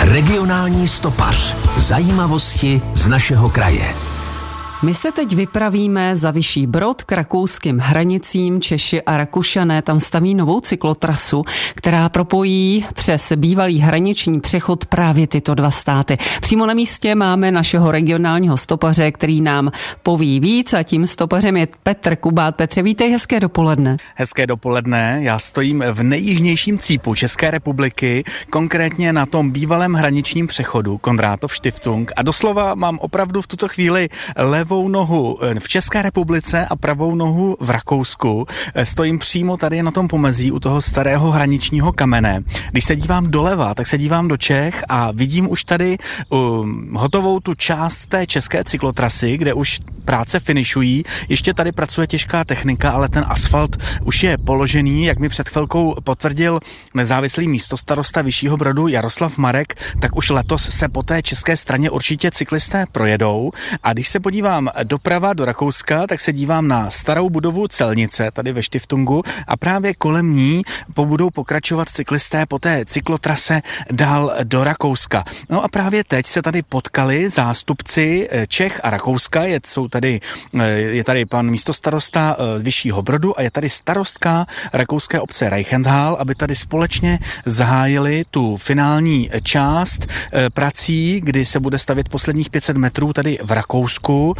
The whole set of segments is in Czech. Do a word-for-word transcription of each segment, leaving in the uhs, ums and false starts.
Regionální stopař. Zajímavosti z našeho kraje. My se teď vypravíme za Vyšší Brod k rakouským hranicím. Češi a Rakušané tam staví novou cyklotrasu, která propojí přes bývalý hraniční přechod právě tyto dva státy. Přímo na místě máme našeho regionálního stopaře, který nám poví víc, a tím stopařem je Petr Kubát. Petře, vítej, hezké dopoledne. Hezké dopoledne, já stojím v nejjižnějším cípu České republiky, konkrétně na tom bývalém hraničním přechodu Konrátov Stiftung, a doslova mám opravdu v tuto chvíli lev pravou nohu v České republice a pravou nohu v Rakousku. Stojím přímo tady na tom pomezí u toho starého hraničního kamene. Když se dívám doleva, tak se dívám do Čech a vidím už tady um, hotovou tu část té české cyklotrasy, kde už práce finišují. Ještě tady pracuje těžká technika, ale ten asfalt už je položený, jak mi před chvilkou potvrdil nezávislý místostarosta Vyššího Brodu Jaroslav Marek, tak už letos se po té české straně určitě cyklisté projedou. A když se podívám doprava do Rakouska, tak se dívám na starou budovu celnice tady ve Stiftungu a právě kolem ní budou pokračovat cyklisté po té cyklotrase dál do Rakouska. No a právě teď se tady potkali zástupci Čech a Rakouska. Je, jsou tady, je tady pan místostarosta Vyššího Brodu a je tady starostka rakouské obce Reichenthal, aby tady společně zahájili tu finální část prací, kdy se bude stavět posledních pět set metrů tady v Rakousku.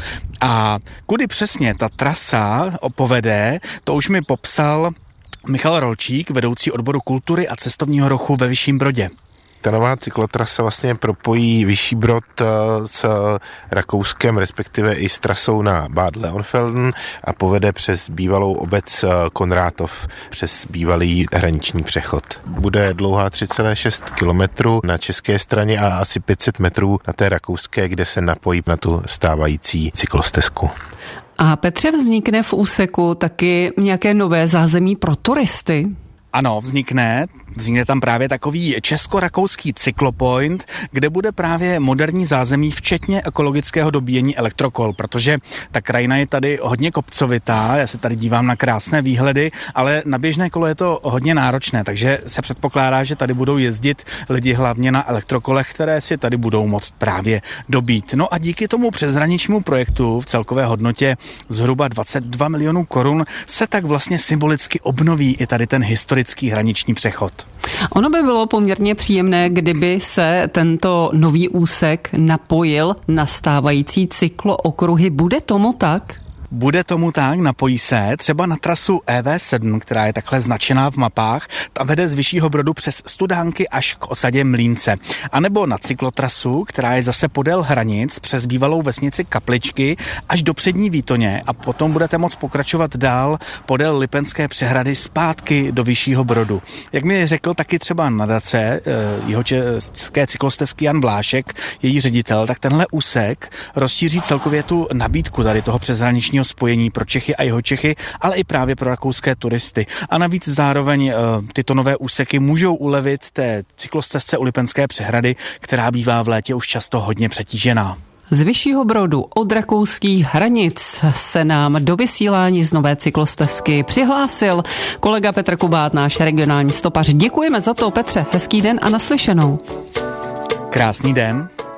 A kudy přesně ta trasa povede, to už mi popsal Michal Rolčík, vedoucí odboru kultury a cestovního ruchu ve Vyšším Brodě. Ta nová cyklotrasa vlastně propojí Vyšší Brod s Rakouskem, respektive i s trasou na Bad Leonfelden a povede přes bývalou obec Konrátov, přes bývalý hraniční přechod. Bude dlouhá tři celá šest kilometrů na české straně a asi pět set metrů na té rakouské, kde se napojí na tu stávající cyklostezku. A Petře, vznikne v úseku taky nějaké nové zázemí pro turisty? Ano, vznikne. Vznikne tam právě takový česko-rakouský cyklopoint, kde bude právě moderní zázemí, včetně ekologického dobíjení elektrokol, protože ta krajina je tady hodně kopcovitá, já se tady dívám na krásné výhledy, ale na běžné kolo je to hodně náročné, takže se předpokládá, že tady budou jezdit lidi hlavně na elektrokolech, které si tady budou moct právě dobít. No a díky tomu přeshraničnímu projektu v celkové hodnotě zhruba dvacet dva milionů korun se tak vlastně symbolicky obnoví i tady ten historický hraniční přechod. Ono by bylo poměrně příjemné, kdyby se tento nový úsek napojil na stávající cyklookruhy. Bude tomu tak? Bude tomu tak, napojí se třeba na trasu E V sedm, která je takhle značená v mapách, ta vede z Vyššího Brodu přes Studánky až k osadě Mlýnce. A nebo na cyklotrasu, která je zase podél hranic přes bývalou vesnici Kapličky až do Přední Výtoně a potom budete moct pokračovat dál podél Lipenské přehrady zpátky do Vyššího Brodu. Jak mi řekl taky třeba nadace jeho české cyklostezky Jan Vlášek, její ředitel, tak tenhle úsek rozšíří celkově tu nabídku tady toho přeshraničního spojení pro Čechy a Jihočechy, ale i právě pro rakouské turisty. A navíc zároveň e, tyto nové úseky můžou ulevit té cyklostezce u Lipenské přehrady, která bývá v létě už často hodně přetížená. Z Vyššího Brodu od rakouských hranic se nám do vysílání z nové cyklostezky přihlásil kolega Petr Kubát, náš regionální stopař. Děkujeme za to, Petře. Hezký den a naslyšenou. Krásný den.